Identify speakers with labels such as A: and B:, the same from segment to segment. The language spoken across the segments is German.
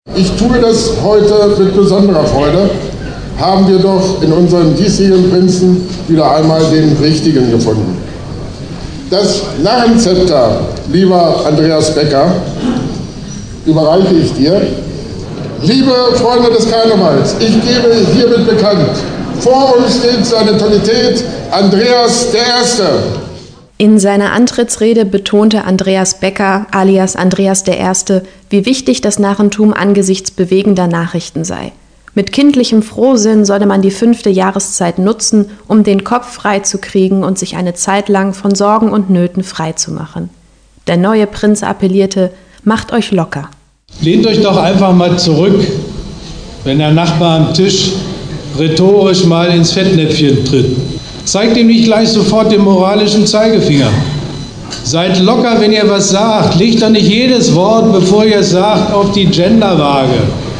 A: Ich tue das heute mit besonderer Freude. Haben wir doch in unserem diesjährigen Prinzen wieder einmal den Richtigen gefunden. Das Narrenzepter, lieber Andreas Becker, überreiche ich dir. Liebe Freunde des Karnevals, ich gebe hiermit bekannt, vor uns steht seine Totalität Andreas der Erste.
B: In seiner Antrittsrede betonte Andreas Becker, alias Andreas der Erste, wie wichtig das Narrentum angesichts bewegender Nachrichten sei. Mit kindlichem Frohsinn solle man die 5. Jahreszeit nutzen, um den Kopf frei zu kriegen und sich eine Zeit lang von Sorgen und Nöten frei zu machen. Der neue Prinz appellierte, macht euch locker.
C: Lehnt euch doch einfach mal zurück, wenn der Nachbar am Tisch rhetorisch mal ins Fettnäpfchen tritt. Zeigt ihm nicht gleich sofort den moralischen Zeigefinger. Seid locker, wenn ihr was sagt. Legt doch nicht jedes Wort, bevor ihr es sagt, auf die Genderwaage.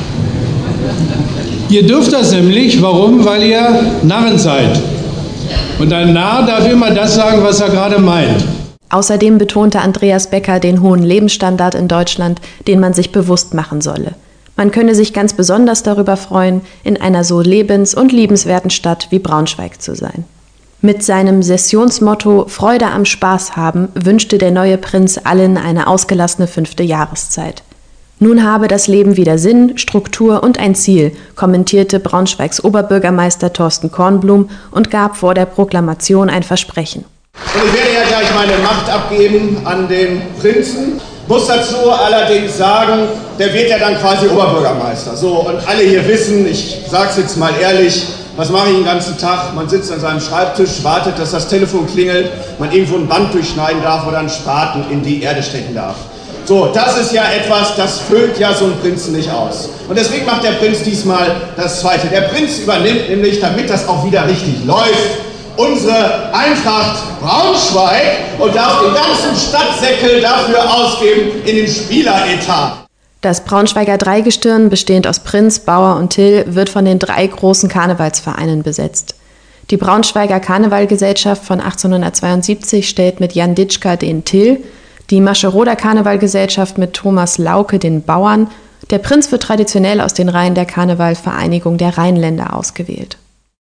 C: Ihr dürft das nämlich. Warum? Weil ihr Narren seid. Und ein Narr darf immer das sagen, was er gerade meint.
B: Außerdem betonte Andreas Becker den hohen Lebensstandard in Deutschland, den man sich bewusst machen solle. Man könne sich ganz besonders darüber freuen, in einer so lebens- und liebenswerten Stadt wie Braunschweig zu sein. Mit seinem Sessionsmotto »Freude am Spaß haben« wünschte der neue Prinz allen eine ausgelassene 5. Jahreszeit. Nun habe das Leben wieder Sinn, Struktur und ein Ziel, kommentierte Braunschweigs Oberbürgermeister Thorsten Kornblum und gab vor der Proklamation ein Versprechen.
D: Und ich werde ja gleich meine Macht abgeben an den Prinzen. Muss dazu allerdings sagen, der wird ja dann quasi Oberbürgermeister. So, und alle hier wissen, ich sage es jetzt mal ehrlich, was mache ich den ganzen Tag? Man sitzt an seinem Schreibtisch, wartet, dass das Telefon klingelt, man irgendwo ein Band durchschneiden darf oder einen Spaten in die Erde stecken darf. So, das ist ja etwas, das füllt ja so ein Prinzen nicht aus. Und deswegen macht der Prinz diesmal das Zweite. Der Prinz übernimmt nämlich, damit das auch wieder richtig läuft, unsere Eintracht Braunschweig und darf den ganzen Stadtsäckel dafür ausgeben in den Spieleretat.
B: Das Braunschweiger Dreigestirn, bestehend aus Prinz, Bauer und Till, wird von den 3 großen Karnevalsvereinen besetzt. Die Braunschweiger Karnevalgesellschaft von 1872 stellt mit Jan Ditschka den Till, die Mascheroder Karnevalgesellschaft mit Thomas Lauke den Bauern. Der Prinz wird traditionell aus den Reihen der Karnevalvereinigung der Rheinländer ausgewählt.